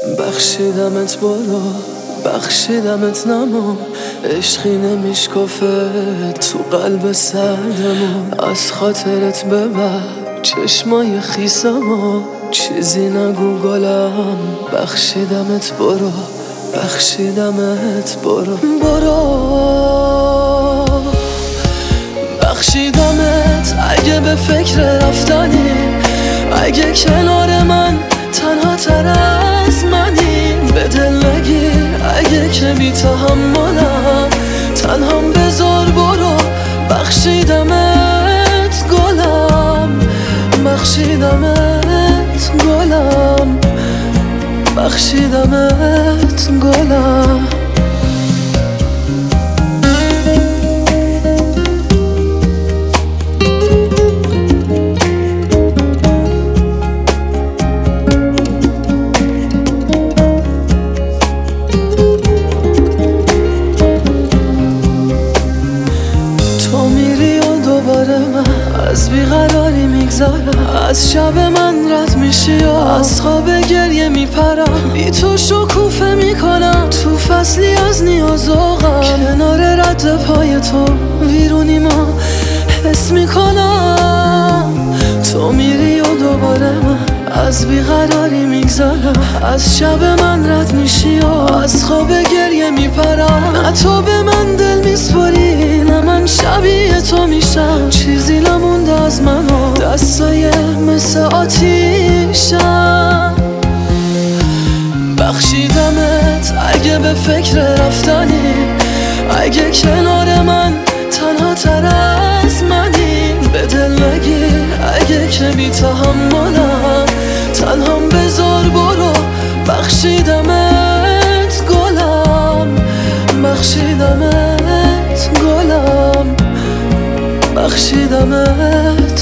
بخشیدمت برو، بخشیدمت نما، عشقی نمیشکافه تو قلب سردمون. از خاطرت ببر چشمای خیسمو، چیزی نگو گلم. بخشیدمت برو، بخشیدمت برو، بخشیدمت اگه به فکر رفتنی، اگه کنار من تنها تر از منی. به دل نگیر اگه که بی تحملم، تنهام بذار برو. بخشیدمت گلم، بخشیدمت گلم، بخشیدمت گلم. از بیقراری میگذرم، از شب من رد میشی و از خواب گریه میپرم. بی تو شکوفه میکنم تو فصلی از نیاز و غم، کنار رد پای تو ویرونی ما حس میکنم. تو میری و دوباره من از بیقراری میگذرم، از شب من رد میشی و از خواب گریه میپرم. نه تو به من دل میسپاری، نه من شبیه تو میشم. چیزی نمونده از من و دستای مثل آتیشم. بخشیدمت اگه به فکر رفتنی، اگه کنار من تنها تر از منی. به دل نگیر اگه که بی تحملم، تنهام بذار برو. بخشیدمت گلم، بخشیدمت گلم، بخشیدمت